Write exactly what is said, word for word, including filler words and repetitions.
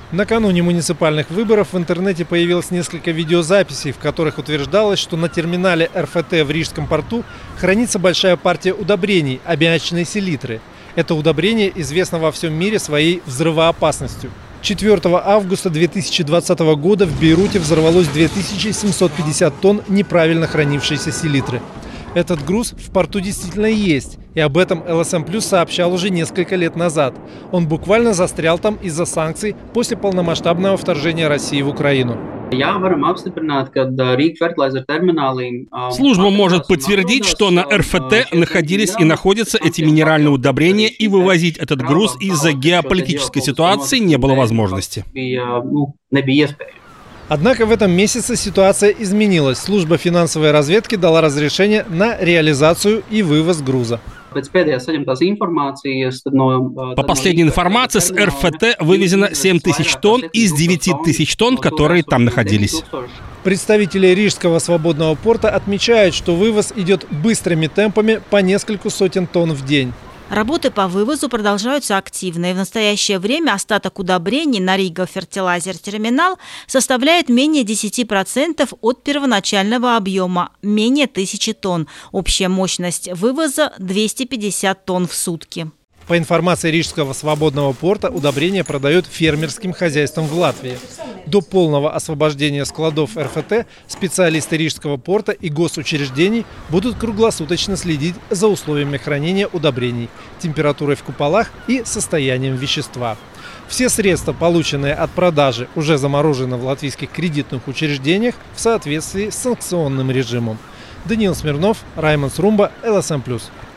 Накануне муниципальных выборов в интернете появилось несколько видеозаписей, в которых утверждалось, что на терминале эр эф тэ в Рижском порту хранится большая партия удобрений – аммиачные селитры. Это удобрение известно во всем мире своей взрывоопасностью. четвёртого августа две тысячи двадцатого года в Бейруте взорвалось две тысячи семьсот пятьдесят тонн неправильно хранившейся селитры. Этот груз в порту действительно есть, и об этом эл эс эм плюс сообщал уже несколько лет назад. Он буквально застрял там из-за санкций после полномасштабного вторжения России в Украину. Служба может подтвердить, что на эр эф тэ находились и находятся эти минеральные удобрения, и вывозить этот груз из-за геополитической ситуации не было возможности. Однако в этом месяце ситуация изменилась. Служба финансовой разведки дала разрешение на реализацию и вывоз груза. По последней информации, с эр эф тэ вывезено семь тысяч тонн из девяти тысяч тонн, которые там находились. Представители Рижского свободного порта отмечают, что вывоз идет быстрыми темпами по нескольку сотен тонн в день. Работы по вывозу продолжаются активно, и в настоящее время остаток удобрений на Рига Фертилайзер терминал составляет менее десяти процентов от первоначального объема, менее тысячи тонн. Общая мощность вывоза – двести пятьдесят тонн в сутки. По информации Рижского свободного порта, удобрения продают фермерским хозяйствам в Латвии. До полного освобождения складов эр эф тэ специалисты Рижского порта и госучреждений будут круглосуточно следить за условиями хранения удобрений, температурой в куполах и состоянием вещества. Все средства, полученные от продажи, уже заморожены в латвийских кредитных учреждениях в соответствии с санкционным режимом. Даниил Смирнов, Раймонд Срумба, эл эс эм плюс.